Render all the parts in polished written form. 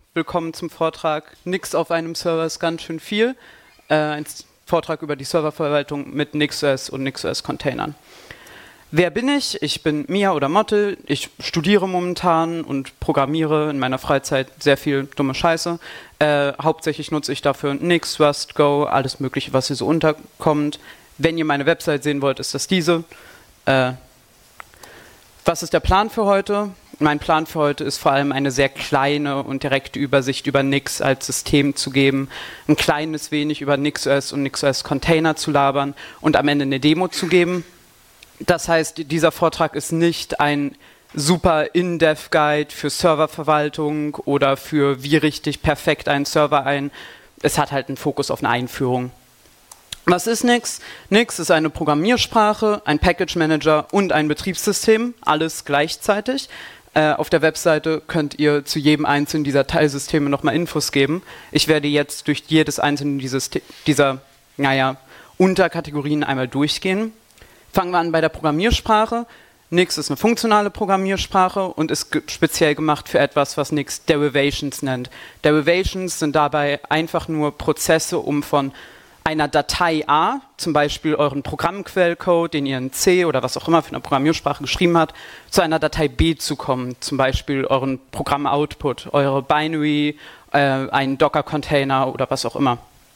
willkommen zum Vortrag Nix auf einem Server ist ganz schön viel. Ein Vortrag über die Serververwaltung mit NixOS und NixOS-Containern. Wer bin ich? Ich bin Mia oder Motte. Ich studiere momentan und programmiere in meiner Freizeit sehr viel dumme Scheiße. Hauptsächlich nutze ich dafür Nix, Rust, Go, alles Mögliche, was hier so unterkommt. Wenn ihr meine Website sehen wollt, ist das diese. Was ist der Plan für heute? Mein Plan für heute ist vor allem eine sehr kleine und direkte Übersicht über Nix als System zu geben, ein kleines wenig über NixOS und NixOS-Container zu labern und am Ende eine Demo zu geben. Das heißt, dieser Vortrag ist nicht ein super In-Depth-Guide für Serververwaltung oder für wie richte ich perfekt einen Server ein. Es hat halt einen Fokus auf eine Einführung. Was ist Nix? Nix ist eine Programmiersprache, ein Package Manager und ein Betriebssystem, alles gleichzeitig. Auf der Webseite könnt ihr zu jedem einzelnen dieser Teilsysteme nochmal Infos geben. Ich werde jetzt durch jedes einzelne dieser Unterkategorien einmal durchgehen. Fangen wir an bei der Programmiersprache. Nix ist eine funktionale Programmiersprache und ist speziell gemacht für etwas, was Nix Derivations nennt. Derivations sind dabei einfach nur Prozesse, um von einer Datei A, zum Beispiel euren Programmquellcode, den ihr in C oder was auch immer für eine Programmiersprache geschrieben habt, zu einer Datei B zu kommen, zum Beispiel euren Programm-Output, eure Binary, einen Docker-Container oder was auch immer.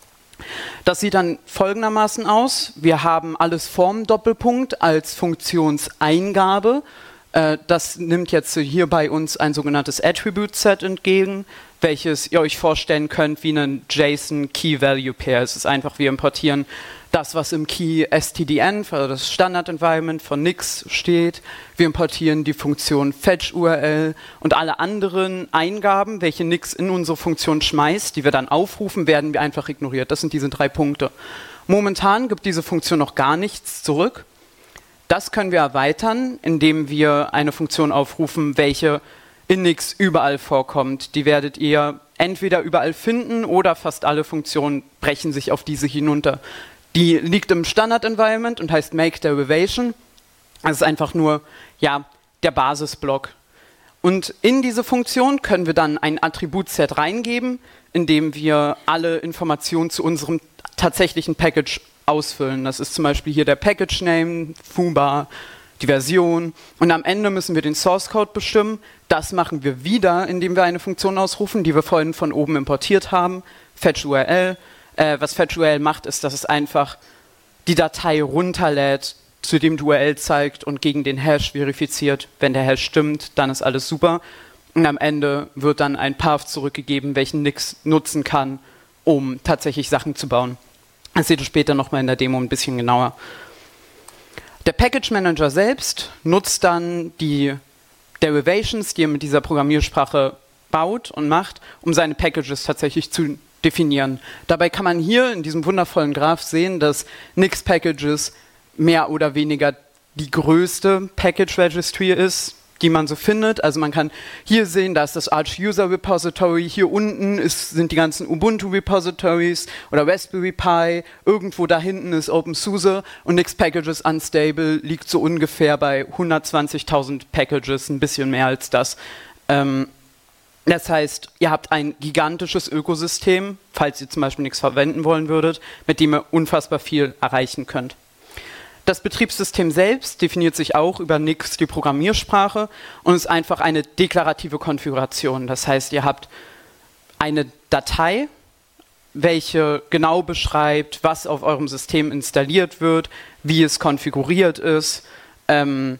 Das sieht dann folgendermaßen aus. Wir haben alles vorm Doppelpunkt als Funktionseingabe. Das nimmt jetzt hier bei uns ein sogenanntes Attribute-Set entgegen, welches ihr euch vorstellen könnt wie einen JSON-Key-Value-Pair. Es ist einfach, wir importieren das, was im Key stdn, also das Standard-Environment von Nix steht. Wir importieren die Funktion fetch-URL und alle anderen Eingaben, welche Nix in unsere Funktion schmeißt, die wir dann aufrufen, werden wir einfach ignoriert. Das sind diese 3 Punkte. Momentan gibt diese Funktion noch gar nichts zurück. Das können wir erweitern, indem wir eine Funktion aufrufen, welche in Nix überall vorkommt. Die werdet ihr entweder überall finden oder fast alle Funktionen brechen sich auf diese hinunter. Die liegt im Standard-Environment und heißt Make Derivation. Das ist einfach nur der Basisblock. Und in diese Funktion können wir dann ein Attributset reingeben, indem wir alle Informationen zu unserem tatsächlichen Package ausfüllen. Das ist zum Beispiel hier der Package Name, Foobar, die Version und am Ende müssen wir den Source Code bestimmen. Das machen wir wieder, indem wir eine Funktion ausrufen, die wir vorhin von oben importiert haben, fetch-URL. Was fetch-URL macht, ist, dass es einfach die Datei runterlädt, zu dem die URL zeigt und gegen den Hash verifiziert. Wenn der Hash stimmt, dann ist alles super. Und am Ende wird dann ein Path zurückgegeben, welchen Nix nutzen kann, um tatsächlich Sachen zu bauen. Das seht ihr später nochmal in der Demo ein bisschen genauer. Der Package Manager selbst nutzt dann die Derivations, die er mit dieser Programmiersprache baut und macht, um seine Packages tatsächlich zu definieren. Dabei kann man hier in diesem wundervollen Graph sehen, dass Nix Packages mehr oder weniger die größte Package Registry ist, die man so findet. Also man kann hier sehen, da ist das Arch User Repository, hier unten sind die ganzen Ubuntu Repositories oder Raspberry Pi, irgendwo da hinten ist OpenSUSE und Nix Packages Unstable liegt so ungefähr bei 120.000 Packages, ein bisschen mehr als das. Das heißt, ihr habt ein gigantisches Ökosystem, falls ihr zum Beispiel nichts verwenden wollen würdet, mit dem ihr unfassbar viel erreichen könnt. Das Betriebssystem selbst definiert sich auch über Nix, die Programmiersprache, und ist einfach eine deklarative Konfiguration. Das heißt, ihr habt eine Datei, welche genau beschreibt, was auf eurem System installiert wird, wie es konfiguriert ist, keine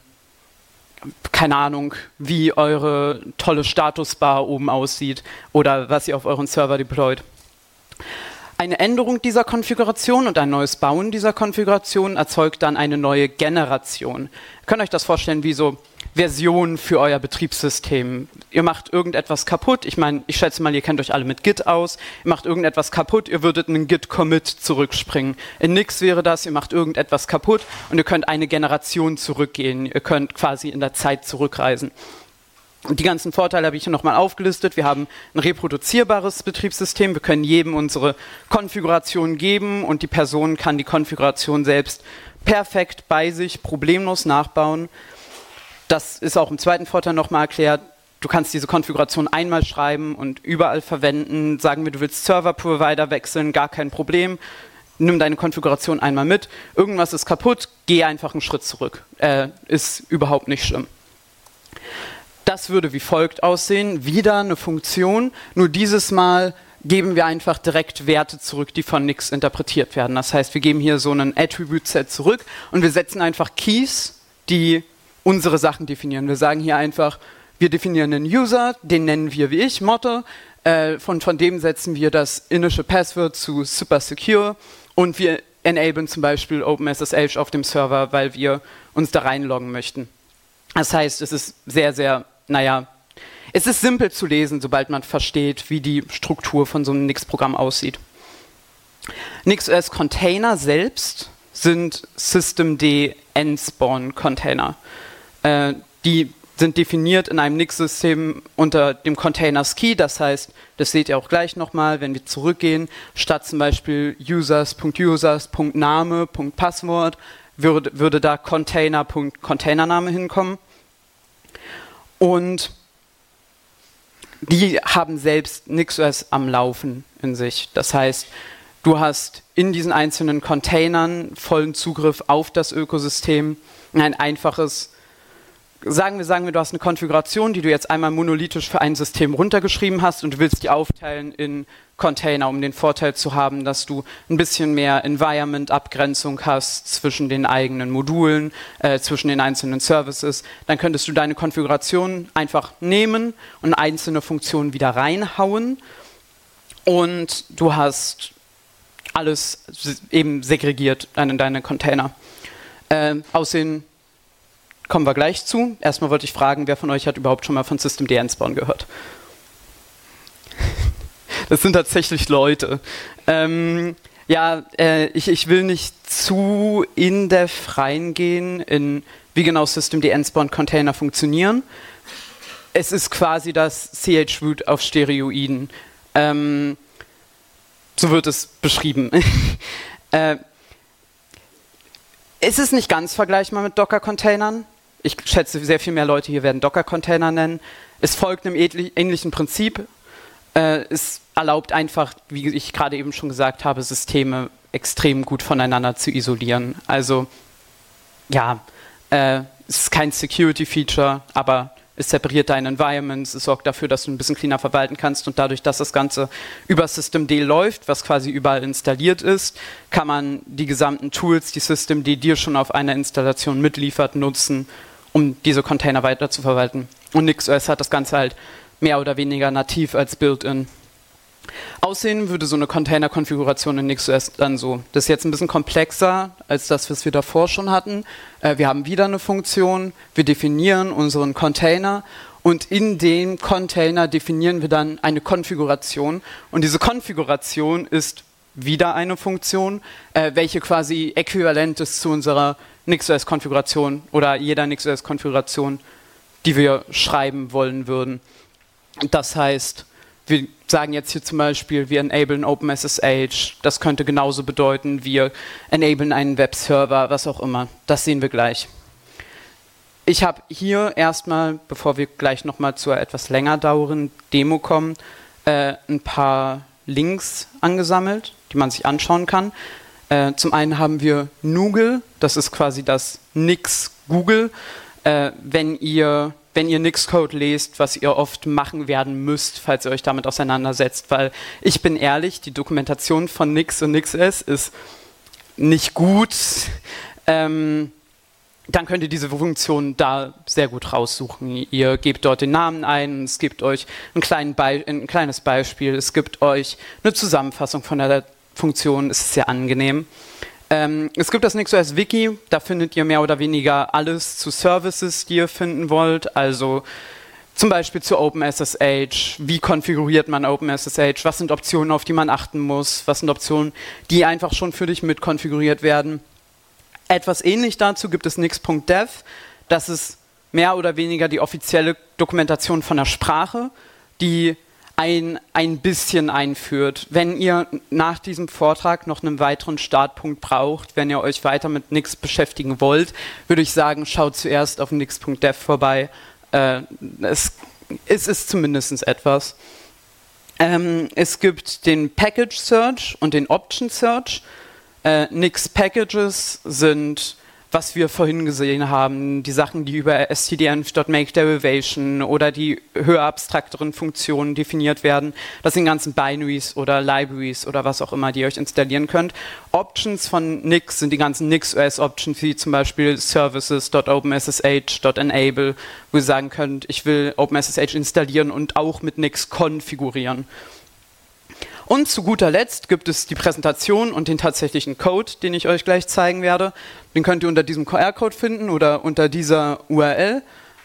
Ahnung, wie eure tolle Statusbar oben aussieht oder was ihr auf euren Server deployt. Eine Änderung dieser Konfiguration und ein neues Bauen dieser Konfiguration erzeugt dann eine neue Generation. Ihr könnt euch das vorstellen wie so Versionen für euer Betriebssystem. Ihr macht irgendetwas kaputt, ich meine, ich schätze mal, ihr kennt euch alle mit Git aus, ihr macht irgendetwas kaputt, ihr würdet einen Git-Commit zurückspringen. In Nix wäre das, ihr macht irgendetwas kaputt und ihr könnt eine Generation zurückgehen, ihr könnt quasi in der Zeit zurückreisen. Und die ganzen Vorteile habe ich hier nochmal aufgelistet. Wir haben ein reproduzierbares Betriebssystem. Wir können jedem unsere Konfiguration geben und die Person kann die Konfiguration selbst perfekt bei sich problemlos nachbauen. Das ist auch im zweiten Vorteil nochmal erklärt. du kannst diese Konfiguration einmal schreiben und überall verwenden. Sagen wir, du willst Server-Provider wechseln, gar kein Problem. Nimm deine Konfiguration einmal mit. Irgendwas ist kaputt, geh einfach einen Schritt zurück. Ist überhaupt nicht schlimm. Das würde wie folgt aussehen. Wieder eine Funktion, nur dieses Mal geben wir einfach direkt Werte zurück, die von Nix interpretiert werden. Das heißt, wir geben hier so einen Attribute-Set zurück und wir setzen einfach Keys, die unsere Sachen definieren. Wir sagen hier einfach, wir definieren einen User, den nennen wir wie ich, Motte, von dem setzen wir das Initial Password zu super secure und wir enablen zum Beispiel OpenSSH auf dem Server, weil wir uns da reinloggen möchten. Das heißt, es ist sehr, sehr, es ist simpel zu lesen, sobald man versteht, wie die Struktur von so einem Nix-Programm aussieht. NixOS-Container selbst sind Systemd-Nspawn-Container. Die sind definiert in einem Nix-System unter dem Containers Key, das heißt, das seht ihr auch gleich nochmal, wenn wir zurückgehen, statt zum Beispiel users.users.name.passwort würde da Container.containername hinkommen. Und die haben selbst NixOS am Laufen in sich. Das heißt, du hast in diesen einzelnen Containern vollen Zugriff auf das Ökosystem. Ein einfaches, sagen wir, du hast eine Konfiguration, die du jetzt einmal monolithisch für ein System runtergeschrieben hast und du willst die aufteilen in Container, um den Vorteil zu haben, dass du ein bisschen mehr Environment-Abgrenzung hast zwischen den eigenen Modulen, zwischen den einzelnen Services. Dann könntest du deine Konfiguration einfach nehmen und einzelne Funktionen wieder reinhauen und du hast alles eben segregiert in deine Container. Aussehen kommen wir gleich zu. Erstmal wollte ich fragen, wer von euch hat überhaupt schon mal von Systemd-Nspawn gehört? Das sind tatsächlich Leute. Ich will nicht zu in-depth reingehen, in wie genau Systemd-Nspawn-Container funktionieren. Es ist quasi das chroot auf Steroiden. So wird es beschrieben. Es ist nicht ganz vergleichbar mit Docker-Containern. Ich schätze, sehr viel mehr Leute hier werden Docker-Container nennen. Es folgt einem ähnlichen Prinzip. Es erlaubt einfach, wie ich gerade eben schon gesagt habe, Systeme extrem gut voneinander zu isolieren. Also, es ist kein Security-Feature, aber es separiert deine Environments, es sorgt dafür, dass du ein bisschen cleaner verwalten kannst und dadurch, dass das Ganze über Systemd läuft, was quasi überall installiert ist, kann man die gesamten Tools, die Systemd dir schon auf einer Installation mitliefert, nutzen, um diese Container weiter zu verwalten. Und NixOS hat das Ganze halt mehr oder weniger nativ als Built-in. Aussehen würde so eine Container-Konfiguration in NixOS dann so. Das ist jetzt ein bisschen komplexer als das, was wir davor schon hatten. Wir haben wieder eine Funktion, wir definieren unseren Container und in dem Container definieren wir dann eine Konfiguration und diese Konfiguration ist wieder eine Funktion, welche quasi äquivalent ist zu unserer NixOS-Konfiguration oder jeder NixOS-Konfiguration, die wir schreiben wollen würden. Das heißt, wir sagen jetzt hier zum Beispiel, wir enablen OpenSSH, das könnte genauso bedeuten, wir enablen einen Webserver, was auch immer. Das sehen wir gleich. Ich habe hier erstmal, bevor wir gleich nochmal zur etwas länger dauernden Demo kommen, ein paar Links angesammelt, die man sich anschauen kann. Zum einen haben wir Noogle, das ist quasi das Nix Google. Wenn ihr Nix-Code lest, was ihr oft machen werden müsst, falls ihr euch damit auseinandersetzt, weil ich bin ehrlich, die Dokumentation von Nix und NixOS ist nicht gut, dann könnt ihr diese Funktion da sehr gut raussuchen. Ihr gebt dort den Namen ein, es gibt euch ein kleines Beispiel, es gibt euch eine Zusammenfassung von der Funktion, es ist sehr angenehm. Es gibt das NixOS-Wiki, da findet ihr mehr oder weniger alles zu Services, die ihr finden wollt, also zum Beispiel zu OpenSSH, wie konfiguriert man OpenSSH, was sind Optionen, auf die man achten muss, was sind Optionen, die einfach schon für dich mitkonfiguriert werden. Etwas ähnlich dazu gibt es nix.dev, das ist mehr oder weniger die offizielle Dokumentation von der Sprache, die ein bisschen einführt. Wenn ihr nach diesem Vortrag noch einen weiteren Startpunkt braucht, wenn ihr euch weiter mit Nix beschäftigen wollt, würde ich sagen, schaut zuerst auf nix.dev vorbei. Es es ist zumindest etwas. Es gibt den Package Search und den Option Search. Nix Packages sind, was wir vorhin gesehen haben, die Sachen, die über stdn.make-derivation oder die höher abstrakteren Funktionen definiert werden. Das sind ganzen Binaries oder Libraries oder was auch immer, die ihr euch installieren könnt. Options von Nix sind die ganzen NixOS-Options, wie zum Beispiel services.openssh.enable, wo ihr sagen könnt, ich will OpenSSH installieren und auch mit Nix konfigurieren. Und zu guter Letzt gibt es die Präsentation und den tatsächlichen Code, den ich euch gleich zeigen werde. Den könnt ihr unter diesem QR-Code finden oder unter dieser URL.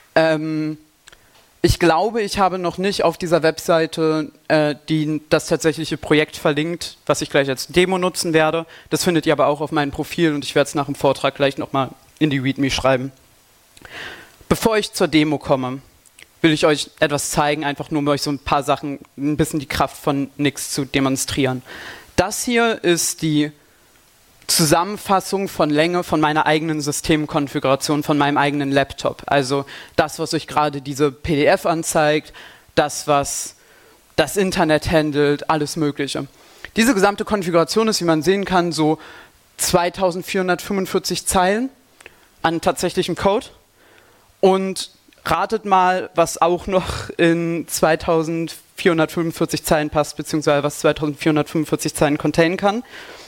Ich glaube, ich habe noch nicht auf dieser Webseite das tatsächliche Projekt verlinkt, was ich gleich als Demo nutzen werde. Das findet ihr aber auch auf meinem Profil und ich werde es nach dem Vortrag gleich nochmal in die README schreiben. Bevor ich zur Demo komme, will ich euch etwas zeigen, einfach nur um euch so ein paar Sachen, ein bisschen die Kraft von Nix zu demonstrieren. Das hier ist die Zusammenfassung von Länge von meiner eigenen Systemkonfiguration, von meinem eigenen Laptop. Also das, was euch gerade diese PDF anzeigt, das, was das Internet handelt, alles Mögliche. Diese gesamte Konfiguration ist, wie man sehen kann, so 2445 Zeilen an tatsächlichem Code. Und ratet mal, was auch noch in 2445 Zeilen passt, beziehungsweise was 2445 Zeilen containen kann.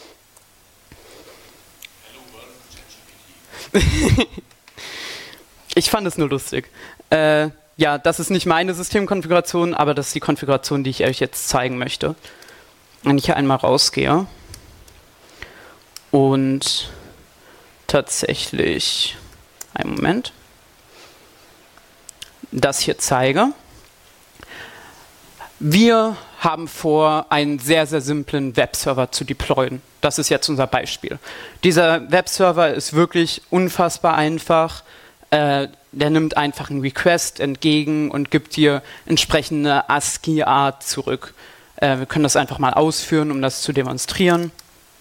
Ich fand es nur lustig. Ja, das ist nicht meine Systemkonfiguration, aber das ist die Konfiguration, die ich euch jetzt zeigen möchte. Wenn ich hier einmal rausgehe und tatsächlich, einen Moment, das hier zeige. Wir haben vor, einen sehr, sehr simplen Webserver zu deployen. Das ist jetzt unser Beispiel. Dieser Webserver ist wirklich unfassbar einfach. Der nimmt einfach einen Request entgegen und gibt dir entsprechende ASCII-Art zurück. Wir können das einfach mal ausführen, um das zu demonstrieren.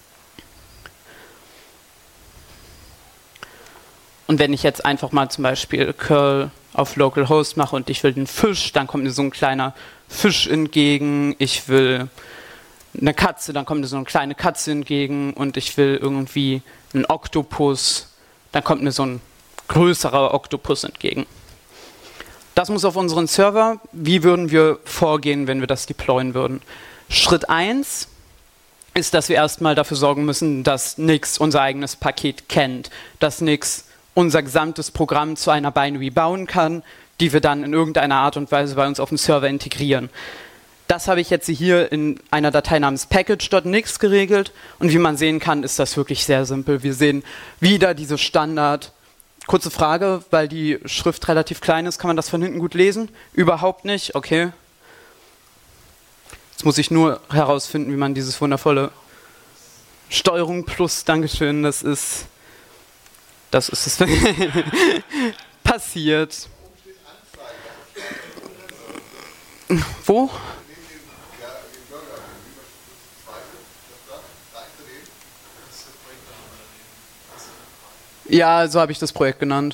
Und wenn ich jetzt einfach mal zum Beispiel curl auf localhost mache und ich will den Fisch, dann kommt mir so ein kleiner Fisch entgegen. Ich will eine Katze, dann kommt mir so eine kleine Katze entgegen. Und ich will irgendwie einen Oktopus, dann kommt mir so ein größerer Oktopus entgegen. Das muss auf unseren Server. Wie würden wir vorgehen, wenn wir das deployen würden? Schritt 1 ist, dass wir erstmal dafür sorgen müssen, dass Nix unser eigenes Paket kennt, dass Nix unser gesamtes Programm zu einer Binary bauen kann, die wir dann in irgendeiner Art und Weise bei uns auf dem Server integrieren. Das habe ich jetzt hier in einer Datei namens package.nix geregelt und wie man sehen kann, ist das wirklich sehr simpel. Wir sehen wieder diese Standard. Kurze Frage, weil die Schrift relativ klein ist, kann man das von hinten gut lesen? Überhaupt nicht? Okay. Jetzt muss ich nur herausfinden, wie man dieses wundervolle Steuerung plus, Dankeschön, das ist es passiert. Wo? Ja, so habe ich das Projekt genannt.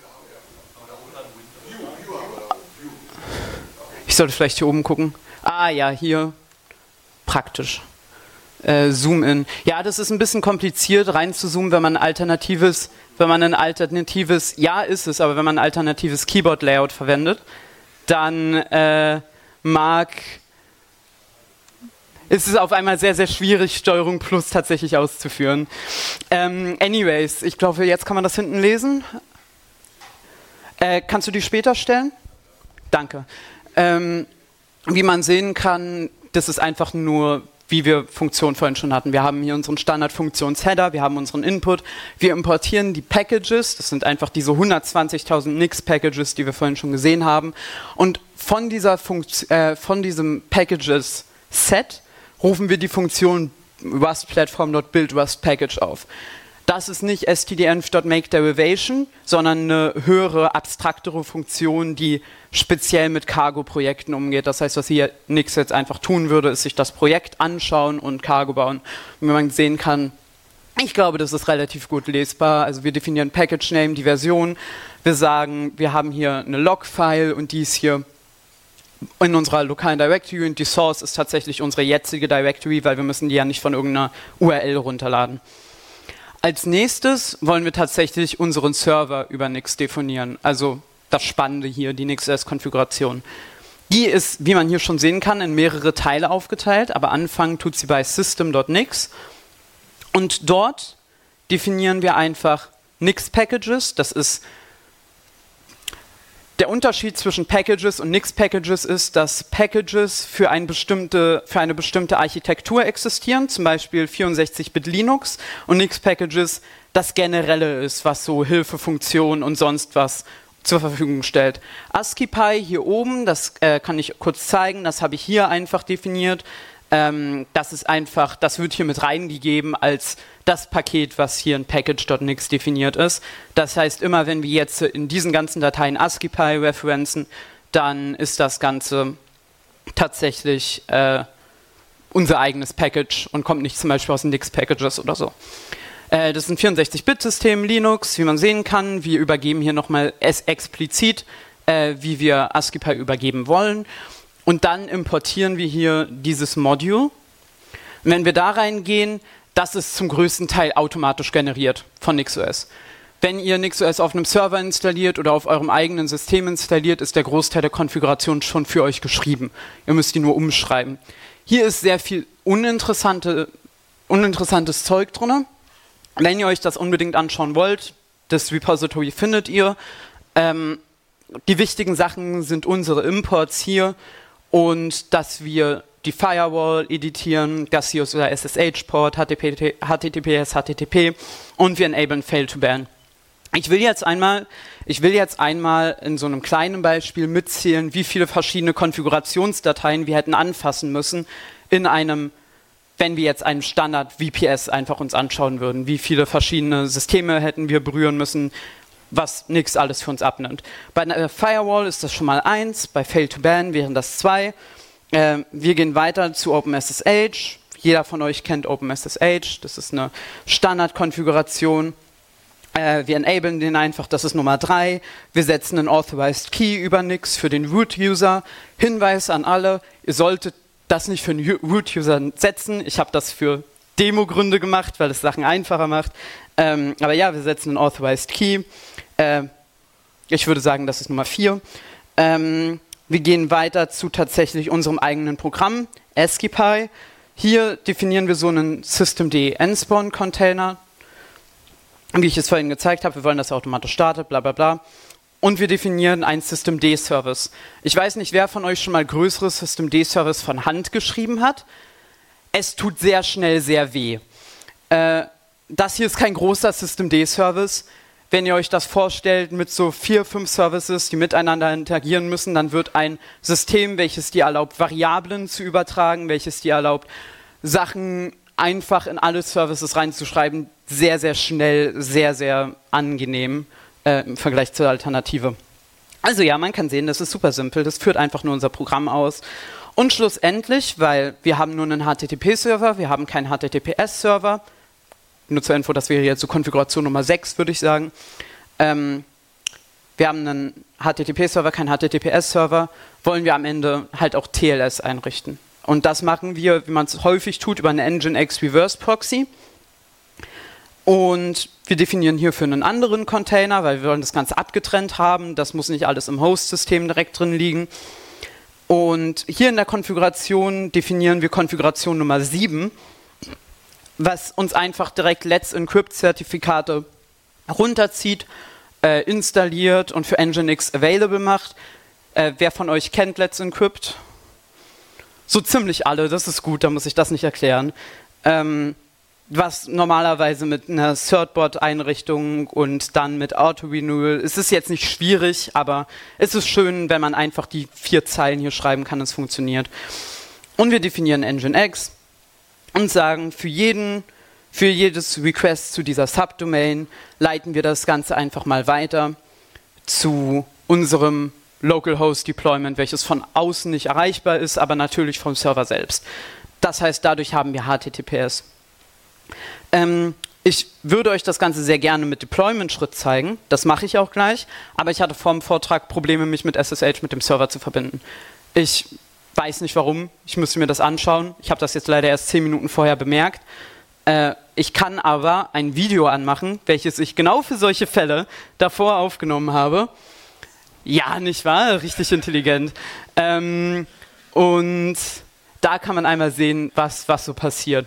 Ich sollte vielleicht hier oben gucken. Ah ja, hier. Praktisch. Zoom in. Ja, das ist ein bisschen kompliziert, rein zu zoomen, wenn man ein alternatives, ja ist es, aber wenn man ein alternatives Keyboard-Layout verwendet, dann ist es auf einmal sehr, sehr schwierig, Steuerung plus tatsächlich auszuführen. Anyways, ich glaube, jetzt kann man das hinten lesen. Kannst du die später stellen? Danke. Wie man sehen kann, das ist einfach nur, wie wir Funktionen vorhin schon hatten. Wir haben hier unseren Standard-Funktions-Header, wir haben unseren Input, wir importieren die Packages, das sind einfach diese 120.000 Nix-Packages, die wir vorhin schon gesehen haben. Und von diesem Packages-Set rufen wir die Funktion rustplatform.build-rust-package auf. Das ist nicht stdn.make-derivation, sondern eine höhere, abstraktere Funktion, die speziell mit Cargo-Projekten umgeht. Das heißt, was hier Nix jetzt einfach tun würde, ist sich das Projekt anschauen und Cargo bauen. Und wie man sehen kann, ich glaube, das ist relativ gut lesbar. Also wir definieren Package-Name, die Version. Wir sagen, wir haben hier eine Log-File und die ist hier in unserer lokalen Directory und die Source ist tatsächlich unsere jetzige Directory, weil wir müssen die ja nicht von irgendeiner URL runterladen. Als nächstes wollen wir tatsächlich unseren Server über Nix definieren, also das Spannende hier, die Nix.js-Konfiguration. Die ist, wie man hier schon sehen kann, in mehrere Teile aufgeteilt, aber anfangen tut sie bei system.nix und dort definieren wir einfach Nix-Packages. Das ist der Unterschied zwischen Packages und Nix-Packages ist, dass Packages für eine bestimmte Architektur existieren, zum Beispiel 64-Bit Linux, und Nix-Packages das Generelle ist, was so Hilfefunktionen und sonst was zur Verfügung stellt. ASCII hier oben, das kann ich kurz zeigen, das habe ich hier einfach definiert. Das ist einfach, das wird hier mit reingegeben als das Paket, was hier in package.nix definiert ist. Das heißt, immer wenn wir jetzt in diesen ganzen Dateien ASCII referenzen, dann ist das Ganze tatsächlich unser eigenes Package und kommt nicht zum Beispiel aus den Nix-Packages oder so. Das ist ein 64-Bit-System, Linux, wie man sehen kann. Wir übergeben hier nochmal explizit, wie wir ASCII übergeben wollen. Und dann importieren wir hier dieses Module. Und wenn wir da reingehen, das ist zum größten Teil automatisch generiert von NixOS. Wenn ihr NixOS auf einem Server installiert oder auf eurem eigenen System installiert, ist der Großteil der Konfiguration schon für euch geschrieben. Ihr müsst die nur umschreiben. Hier ist sehr viel uninteressantes Zeug drin. Wenn ihr euch das unbedingt anschauen wollt, das Repository findet ihr. Die wichtigen Sachen sind unsere Imports hier und dass wir die Firewall editieren, dass hier ist unser SSH-Port, HTTPS, HTTP und wir enablen Fail-to-Ban. Ich will jetzt einmal in so einem kleinen Beispiel mitzählen, wie viele verschiedene Konfigurationsdateien wir hätten anfassen müssen wenn wir jetzt einen Standard-VPS einfach uns anschauen würden. Wie viele verschiedene Systeme hätten wir berühren müssen, was Nix alles für uns abnimmt. Bei einer Firewall ist das schon mal 1, bei Fail-to-Ban wären das 2. Wir gehen weiter zu OpenSSH. Jeder von euch kennt OpenSSH, das ist eine Standardkonfiguration. Wir enablen den einfach, das ist Nummer 3. Wir setzen einen Authorized Key über Nix für den Root-User. Hinweis an alle, ihr solltet das nicht für einen Root-User setzen. Ich habe das für Demo-Gründe gemacht, weil es Sachen einfacher macht. Aber ja, wir setzen einen Authorized Key. Ich würde sagen, das ist Nummer 4. Wir gehen weiter zu tatsächlich unserem eigenen Programm, ASCII. Hier definieren wir so einen systemd nspawn-Container. Wie ich es vorhin gezeigt habe, wir wollen, dass er automatisch startet, bla bla bla. Und wir definieren einen Systemd-Service. Ich weiß nicht, wer von euch schon mal größere Systemd-Service von Hand geschrieben hat. Es tut sehr schnell sehr weh. Das hier ist kein großer Systemd-Service. Wenn ihr euch das vorstellt mit so 4, 5 Services, die miteinander interagieren müssen, dann wird ein System, welches dir erlaubt, Variablen zu übertragen, welches dir erlaubt, Sachen einfach in alle Services reinzuschreiben, sehr, sehr schnell, sehr, sehr angenehm im Vergleich zur Alternative. Also ja, man kann sehen, das ist super simpel, das führt einfach nur unser Programm aus. Und schlussendlich, weil wir haben nur einen HTTP-Server, wir haben keinen HTTPS-Server, nur zur Info, das wäre jetzt so Konfiguration Nummer 6, würde ich sagen. Wir haben einen HTTP-Server, keinen HTTPS-Server, wollen wir am Ende halt auch TLS einrichten. Und das machen wir, wie man es häufig tut, über eine Nginx Reverse Proxy. Und wir definieren hierfür einen anderen Container, weil wir wollen das Ganze abgetrennt haben. Das muss nicht alles im Host-System direkt drin liegen. Und hier in der Konfiguration definieren wir Konfiguration Nummer 7, was uns einfach direkt Let's Encrypt-Zertifikate runterzieht, installiert und für Nginx available macht. Wer von euch kennt Let's Encrypt? So ziemlich alle, das ist gut, da muss ich das nicht erklären. Was normalerweise mit einer Certbot-Einrichtung und dann mit Auto-Renewal, es ist jetzt nicht schwierig, aber es ist schön, wenn man einfach die 4 Zeilen hier schreiben kann, es funktioniert. Und wir definieren Nginx und sagen, für jedes Request zu dieser Subdomain leiten wir das Ganze einfach mal weiter zu unserem Localhost Deployment, welches von außen nicht erreichbar ist, aber natürlich vom Server selbst. Das heißt, dadurch haben wir HTTPS. Ich würde euch das Ganze sehr gerne mit Deployment-Schritt zeigen, das mache ich auch gleich, aber ich hatte vor dem Vortrag Probleme, mich mit SSH mit dem Server zu verbinden. Ich weiß nicht warum, ich müsste mir das anschauen. Ich habe das jetzt leider erst 10 Minuten vorher bemerkt. Ich kann aber ein Video anmachen, welches ich genau für solche Fälle davor aufgenommen habe. Ja, nicht wahr? Richtig intelligent. Und da kann man einmal sehen, was so passiert.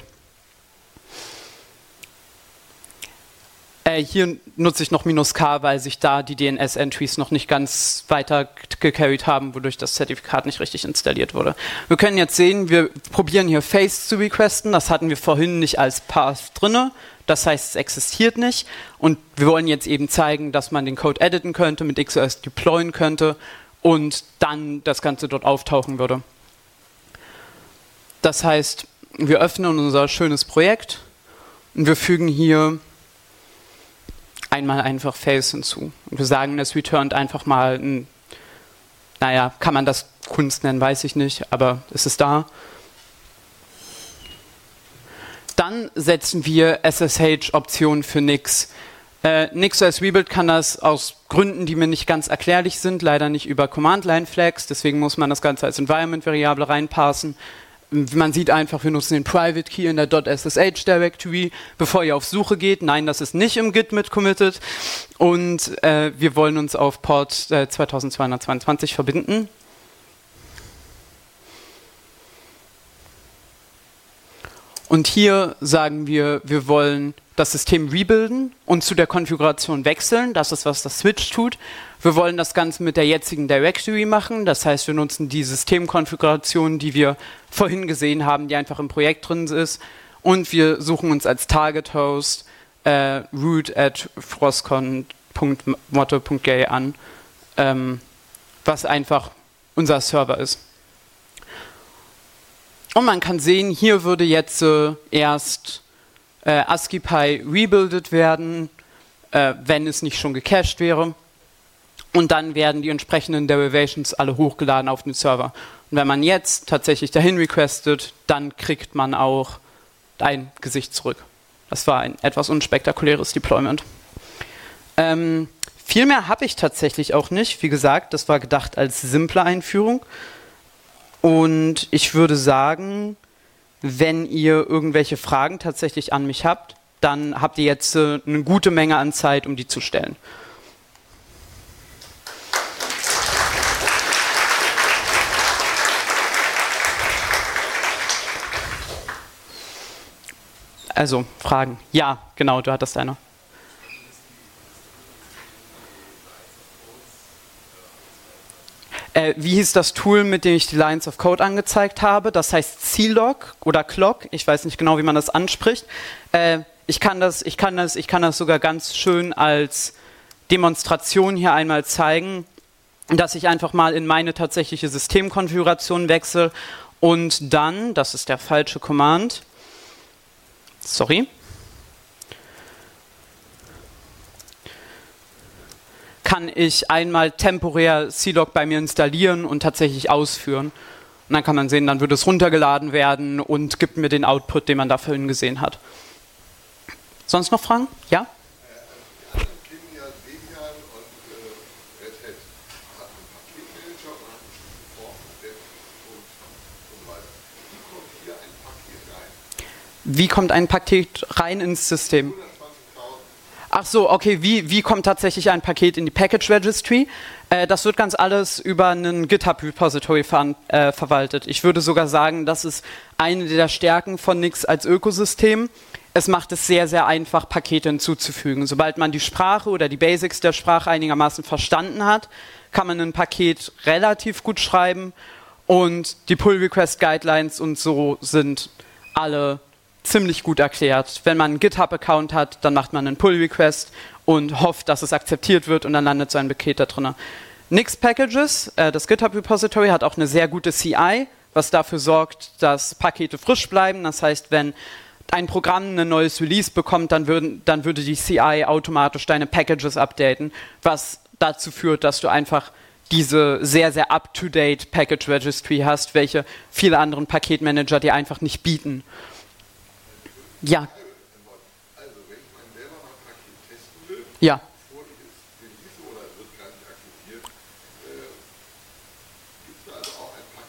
Hier nutze ich noch -k, weil sich da die DNS-Entries noch nicht ganz weiter gecarried haben, wodurch das Zertifikat nicht richtig installiert wurde. Wir können jetzt sehen, wir probieren hier Face zu requesten. Das hatten wir vorhin nicht als Path drinne. Das heißt, es existiert nicht. Und wir wollen jetzt eben zeigen, dass man den Code editen könnte, mit XOS deployen könnte und dann das Ganze dort auftauchen würde. Das heißt, wir öffnen unser schönes Projekt und wir fügen hier einmal einfach Face hinzu. Und wir sagen, es returned einfach mal, naja, kann man das Kunst nennen, weiß ich nicht, aber es ist da. Dann setzen wir SSH-Optionen für Nix. NixOS Rebuild kann das aus Gründen, die mir nicht ganz erklärlich sind, leider nicht über Command-Line-Flags, deswegen muss man das Ganze als Environment-Variable reinpassen. Man sieht einfach, wir nutzen den Private Key in der .ssh Directory, bevor ihr auf Suche geht. Nein, das ist nicht im Git mit committed. Und wir wollen uns auf Port 2222 verbinden. Und hier sagen wir, wir wollen das System rebuilden und zu der Konfiguration wechseln. Das ist, was das Switch tut. Wir wollen das Ganze mit der jetzigen Directory machen. Das heißt, wir nutzen die Systemkonfiguration, die wir vorhin gesehen haben, die einfach im Projekt drin ist. Und wir suchen uns als Target-Host root@frostcon.motto.gay an, was einfach unser Server ist. Und man kann sehen, hier würde jetzt erst ASCII-Py rebuildet werden, wenn es nicht schon gecached wäre. Und dann werden die entsprechenden Derivations alle hochgeladen auf den Server. Und wenn man jetzt tatsächlich dahin requestet, dann kriegt man auch ein Gesicht zurück. Das war ein etwas unspektakuläres Deployment. Viel mehr habe ich tatsächlich auch nicht. Wie gesagt, das war gedacht als simple Einführung. Und ich würde sagen, wenn ihr irgendwelche Fragen tatsächlich an mich habt, dann habt ihr jetzt eine gute Menge an Zeit, um die zu stellen. Also, Fragen. Ja, genau, du hattest eine. Wie hieß das Tool, mit dem ich die Lines of Code angezeigt habe? Das heißt CLOC oder CLOC. Ich weiß nicht genau, wie man das anspricht. Ich kann das sogar ganz schön als Demonstration hier einmal zeigen, dass ich einfach mal in meine tatsächliche Systemkonfiguration wechsle und dann, das ist der falsche Command, sorry, kann ich einmal temporär CLOC bei mir installieren und tatsächlich ausführen. Und dann kann man sehen, dann wird es runtergeladen werden und gibt mir den Output, den man da vorhin gesehen hat. Sonst noch Fragen? Ja? Die anderen kennen ja Debian und Red Hat. Hat einen Paketmanager und hat einen Support und so weiter. Wie kommt hier ein Paket rein? Wie kommt ein Paket rein ins System? Ach so, okay, wie kommt tatsächlich ein Paket in die Package Registry? Das wird ganz alles über einen GitHub-Repository verwaltet. Ich würde sogar sagen, das ist eine der Stärken von Nix als Ökosystem. Es macht es sehr, sehr einfach, Pakete hinzuzufügen. Sobald man die Sprache oder die Basics der Sprache einigermaßen verstanden hat, kann man ein Paket relativ gut schreiben und die Pull-Request-Guidelines und so sind alle ziemlich gut erklärt. Wenn man einen GitHub-Account hat, dann macht man einen Pull-Request und hofft, dass es akzeptiert wird und dann landet so ein Paket da drin. Nix Packages, das GitHub-Repository hat auch eine sehr gute CI, was dafür sorgt, dass Pakete frisch bleiben. Das heißt, wenn ein Programm ein neues Release bekommt, dann würde die CI automatisch deine Packages updaten, was dazu führt, dass du einfach diese sehr, sehr up-to-date Package Registry hast, welche viele anderen Paketmanager dir einfach nicht bieten. Ja. Also, wenn ich mal selber mal ein Paket testen will, Ja. bevor ich es release oder es wird gar nicht akzeptiert, gibt es da also auch ein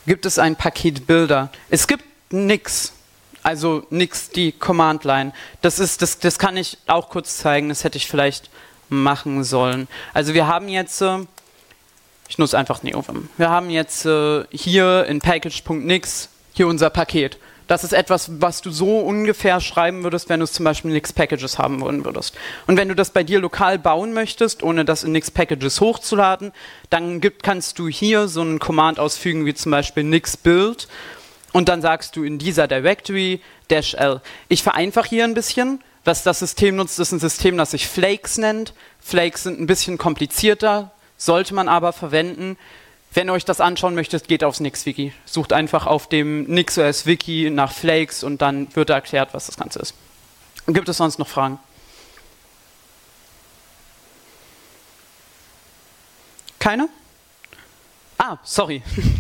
Gibt es einen Paketbuilder? Es gibt nix. Also nix, die Command-Line. Das kann ich auch kurz zeigen, das hätte ich vielleicht machen sollen. Also wir haben jetzt, ich nutze einfach NeoVim. Wir haben jetzt hier in package.nix hier unser Paket. Das ist etwas, was du so ungefähr schreiben würdest, wenn du es zum Beispiel in Nix Packages haben wollen würdest. Und wenn du das bei dir lokal bauen möchtest, ohne das in Nix Packages hochzuladen, dann kannst du hier so einen Command ausfügen, wie zum Beispiel Nix Build. Und dann sagst du in dieser Directory -l. Ich vereinfache hier ein bisschen. Was das System nutzt, ist ein System, das sich Flakes nennt. Flakes sind ein bisschen komplizierter, sollte man aber verwenden. Wenn ihr euch das anschauen möchtet, geht aufs Nix-Wiki. Sucht einfach auf dem NixOS-Wiki nach Flakes und dann wird erklärt, was das Ganze ist. Gibt es sonst noch Fragen? Keine? Ah, sorry.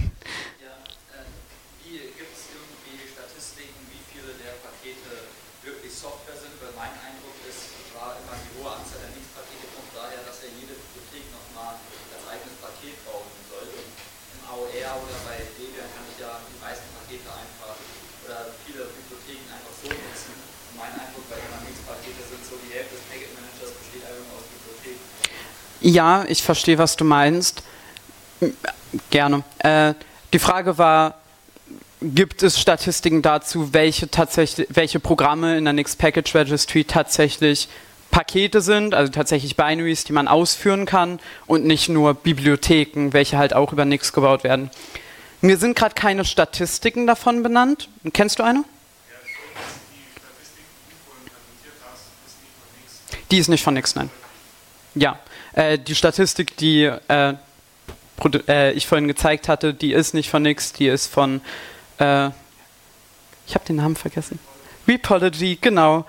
Ja, ich verstehe, was du meinst. Gerne. Die Frage war, gibt es Statistiken dazu, welche Programme in der Nix Package Registry tatsächlich Pakete sind, also tatsächlich Binaries, die man ausführen kann und nicht nur Bibliotheken, welche halt auch über Nix gebaut werden. Mir sind gerade keine Statistiken davon benannt. Kennst du eine? Ja, die Statistik, die du vorhin präsentiert hast, ist nicht von Nix. Die ist nicht von Nix, nein. Ja. Die Statistik, die ich vorhin gezeigt hatte, die ist nicht von Nix, die ist von, ich habe den Namen vergessen. Repology, genau.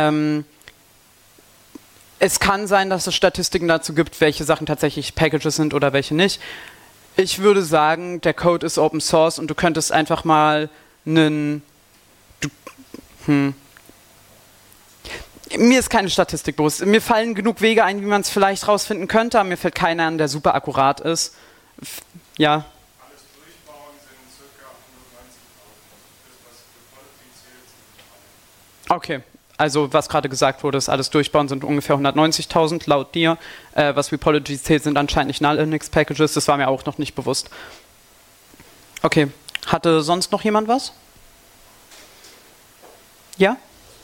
Es kann sein, dass es Statistiken dazu gibt, welche Sachen tatsächlich Packages sind oder welche nicht. Ich würde sagen, der Code ist Open Source und du könntest einfach mal Mir ist keine Statistik bewusst. Mir fallen genug Wege ein, wie man es vielleicht rausfinden könnte, aber mir fällt keiner an, der super akkurat ist. Ja. Alles durchbauen sind ca. 190.000. Okay, also was gerade gesagt wurde, ist alles durchbauen sind ungefähr 190.000 laut dir. Was Repology zählt, sind anscheinend nicht null Nix Packages. Das war mir auch noch nicht bewusst. Okay, hatte sonst noch jemand was? Ja?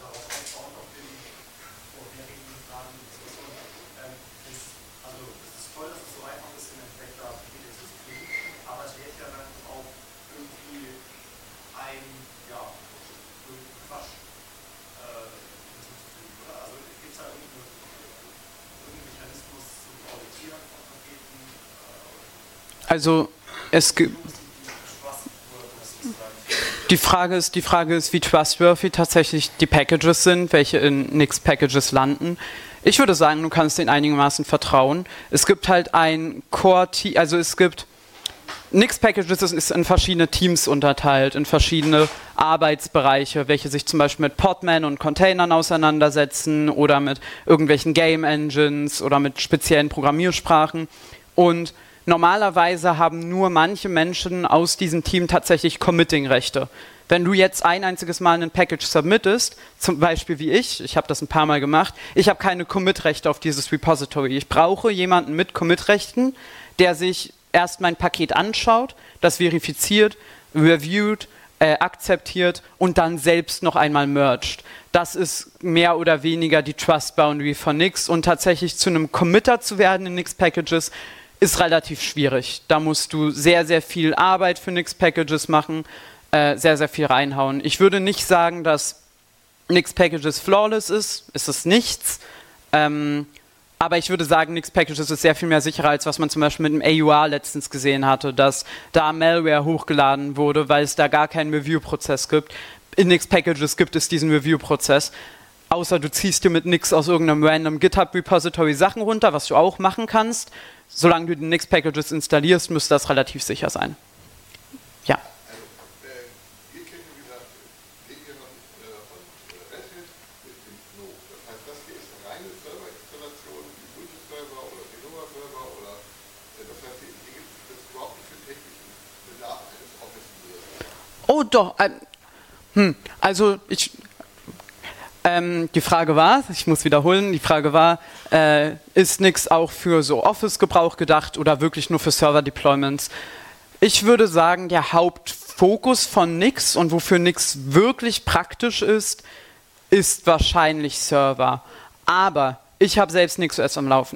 Also es gibt die Frage ist, wie trustworthy tatsächlich die Packages sind, welche in Nix Packages landen. Ich würde sagen, du kannst denen einigermaßen vertrauen. Es gibt halt ein Core-Team, also es gibt Nix Packages ist in verschiedene Teams unterteilt, in verschiedene Arbeitsbereiche, welche sich zum Beispiel mit Podman und Containern auseinandersetzen oder mit irgendwelchen Game Engines oder mit speziellen Programmiersprachen. Und normalerweise haben nur manche Menschen aus diesem Team tatsächlich Committing-Rechte. Wenn du jetzt ein einziges Mal ein Package submittest, zum Beispiel wie ich habe das ein paar Mal gemacht, ich habe keine Commit-Rechte auf dieses Repository. Ich brauche jemanden mit Commit-Rechten, der sich erst mein Paket anschaut, das verifiziert, reviewt, akzeptiert und dann selbst noch einmal merged. Das ist mehr oder weniger die Trust Boundary von Nix und tatsächlich zu einem Committer zu werden in Nix Packages ist relativ schwierig. Da musst du sehr, sehr viel Arbeit für Nix Packages machen, sehr, sehr viel reinhauen. Ich würde nicht sagen, dass Nix Packages flawless ist es nichts. Aber ich würde sagen, Nix Packages ist sehr viel mehr sicherer, als was man zum Beispiel mit dem AUR letztens gesehen hatte, dass da Malware hochgeladen wurde, weil es da gar keinen Review-Prozess gibt. In Nix Packages gibt es diesen Review-Prozess. Außer du ziehst dir mit Nix aus irgendeinem random GitHub-Repository Sachen runter, was du auch machen kannst. Solange du die Nix Packages installierst, müsste das relativ sicher sein. Ja. Wir kennen, wie gesagt, Debian von Red Hat mit dem GNU. Das heißt, das hier ist eine reine Serverinstallation, wie Windows Server oder Genova Server oder das heißt, hier gibt es überhaupt nicht für technischen Bedarf eines Office-Bedarfs. Oh doch, also die Frage war, ich muss wiederholen, die Frage war, ist Nix auch für so Office-Gebrauch gedacht oder wirklich nur für Server-Deployments? Ich würde sagen, der Hauptfokus von Nix und wofür Nix wirklich praktisch ist wahrscheinlich Server. Aber ich habe selbst NixOS am Laufen.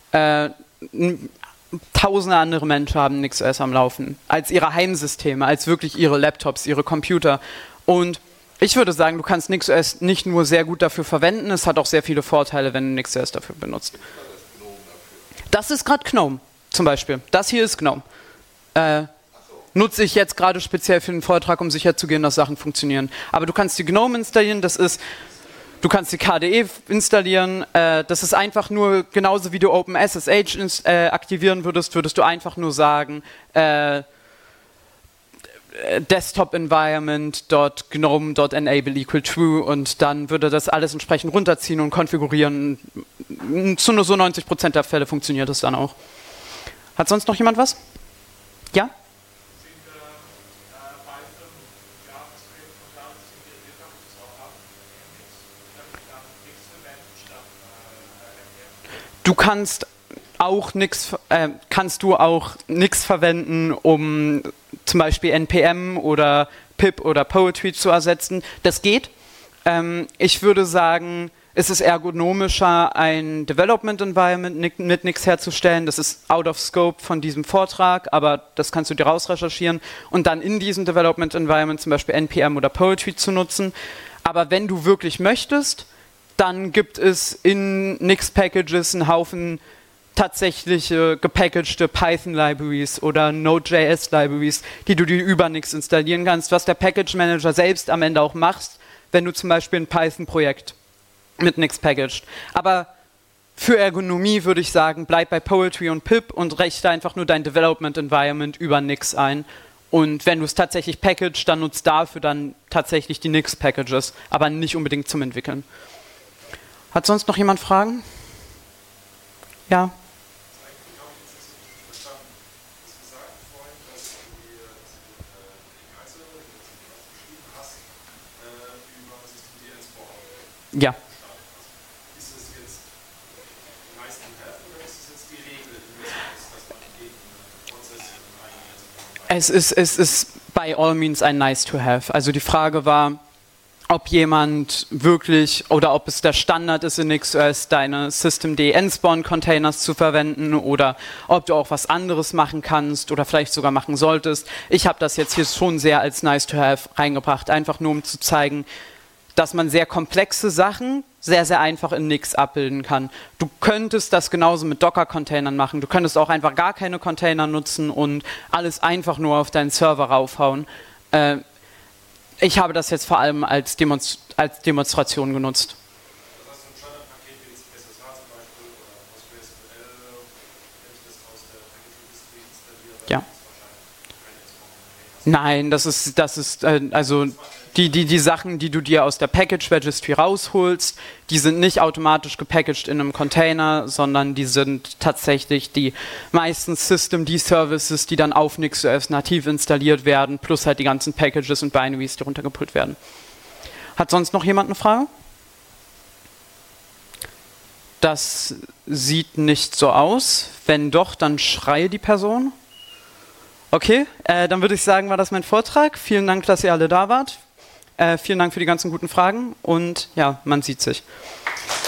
Tausende andere Menschen haben NixOS am Laufen. Als ihre Heimsysteme, als wirklich ihre Laptops, ihre Computer. Und ich würde sagen, du kannst NixOS nicht nur sehr gut dafür verwenden, es hat auch sehr viele Vorteile, wenn du NixOS dafür benutzt. Das ist gerade GNOME zum Beispiel. Das hier ist GNOME. Nutze ich jetzt gerade speziell für den Vortrag, um sicherzugehen, dass Sachen funktionieren. Aber du kannst die GNOME installieren, du kannst die KDE installieren, das ist einfach nur, genauso wie du OpenSSH aktivieren würdest du einfach nur sagen, desktop-environment.gnome.enable equal true und dann würde das alles entsprechend runterziehen und konfigurieren. Zu nur so 90% der Fälle funktioniert das dann auch. Hat sonst noch jemand was? Ja? Du kannst auch nix verwenden, um zum Beispiel NPM oder pip oder Poetry zu ersetzen. Das geht. Ich würde sagen, es ist ergonomischer, ein Development Environment mit Nix herzustellen. Das ist out of scope von diesem Vortrag, aber das kannst du dir rausrecherchieren und dann in diesem Development Environment zum Beispiel NPM oder Poetry zu nutzen. Aber wenn du wirklich möchtest, dann gibt es in Nix-Packages einen Haufen tatsächliche gepackagte Python-Libraries oder Node.js-Libraries, die du dir über Nix installieren kannst, was der Package-Manager selbst am Ende auch macht, wenn du zum Beispiel ein Python-Projekt mit Nix packaged. Aber für Ergonomie würde ich sagen, bleib bei Poetry und pip und richte einfach nur dein Development-Environment über Nix ein. Und wenn du es tatsächlich packaged, dann nutzt dafür dann tatsächlich die Nix-Packages, aber nicht unbedingt zum Entwickeln. Hat sonst noch jemand Fragen? Ja? Ja. Ist es jetzt nice to have oder ist es jetzt die Regel, dass man jeden Prozess in Es ist by all means ein nice to have. Also die Frage war, ob jemand wirklich oder ob es der Standard ist in NixOS, deine Systemd Nspawn-Containers zu verwenden oder ob du auch was anderes machen kannst oder vielleicht sogar machen solltest. Ich habe das jetzt hier schon sehr als nice to have reingebracht, einfach nur um zu zeigen, dass man sehr komplexe Sachen sehr, sehr einfach in Nix abbilden kann. Du könntest das genauso mit Docker-Containern machen. Du könntest auch einfach gar keine Container nutzen und alles einfach nur auf deinen Server raufhauen. Ich habe das jetzt vor allem als Demonstration genutzt. Das heißt, so ein Standardpaket wie jetzt SSH zum Beispiel oder PostgreSQL, wenn ich das aus der Package-Registry installiere, Ja. ist wahrscheinlich kein Nein, das ist also die Sachen, die du dir aus der Package Registry rausholst, die sind nicht automatisch gepackaged in einem Container, sondern die sind tatsächlich die meisten Systemd-Services, die dann auf NixOS nativ installiert werden, plus halt die ganzen Packages und Binaries, die runtergepult werden. Hat sonst noch jemand eine Frage? Das sieht nicht so aus. Wenn doch, dann schreie die Person. Okay, dann würde ich sagen, war das mein Vortrag. Vielen Dank, dass ihr alle da wart. Vielen Dank für die ganzen guten Fragen und ja, man sieht sich.